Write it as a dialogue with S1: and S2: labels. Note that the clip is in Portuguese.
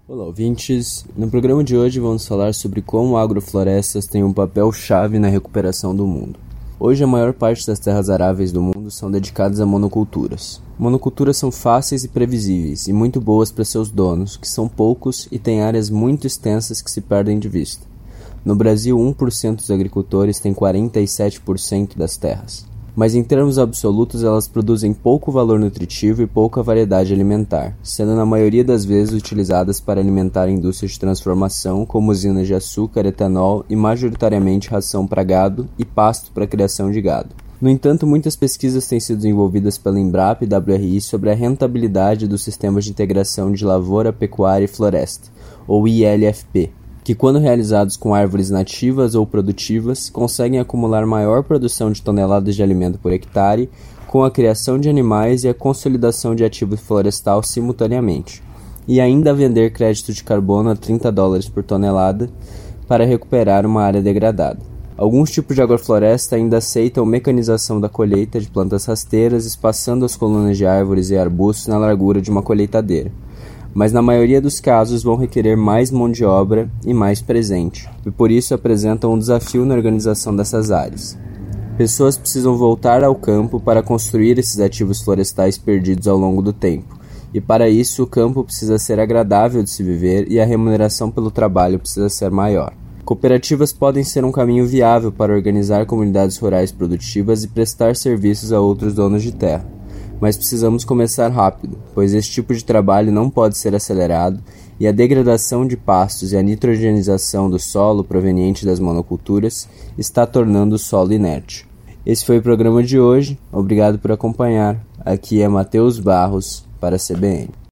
S1: Olá, ouvintes! No programa de hoje vamos falar sobre como agroflorestas têm um papel-chave na recuperação do mundo. Hoje a maior parte das terras aráveis do mundo são dedicadas a monoculturas. Monoculturas são fáceis e previsíveis e muito boas para seus donos, que são poucos e têm áreas muito extensas que se perdem de vista. No Brasil, 1% dos agricultores tem 47% das terras. Mas em termos absolutos elas produzem pouco valor nutritivo e pouca variedade alimentar, sendo na maioria das vezes utilizadas para alimentar indústrias de transformação como usinas de açúcar, etanol e majoritariamente ração para gado e pasto para a criação de gado. No entanto, muitas pesquisas têm sido desenvolvidas pela Embrapa e WRI sobre a rentabilidade dos sistemas de integração de lavoura, pecuária e floresta, ou ILFP, que quando realizados com árvores nativas ou produtivas, conseguem acumular maior produção de toneladas de alimento por hectare, com a criação de animais e a consolidação de ativo florestal simultaneamente, e ainda vender crédito de carbono a $30 por tonelada para recuperar uma área degradada. Alguns tipos de agrofloresta ainda aceitam mecanização da colheita de plantas rasteiras, espaçando as colunas de árvores e arbustos na largura de uma colheitadeira, mas na maioria dos casos vão requerer mais mão de obra e mais presente, e por isso apresentam um desafio na organização dessas áreas. Pessoas precisam voltar ao campo para construir esses ativos florestais perdidos ao longo do tempo, e para isso o campo precisa ser agradável de se viver e a remuneração pelo trabalho precisa ser maior. Cooperativas podem ser um caminho viável para organizar comunidades rurais produtivas e prestar serviços a outros donos de terra. Mas precisamos começar rápido, pois esse tipo de trabalho não pode ser acelerado e a degradação de pastos e a nitrogenização do solo proveniente das monoculturas está tornando o solo inerte. Esse foi o programa de hoje, obrigado por acompanhar. Aqui é Matheus Barros para a CBN.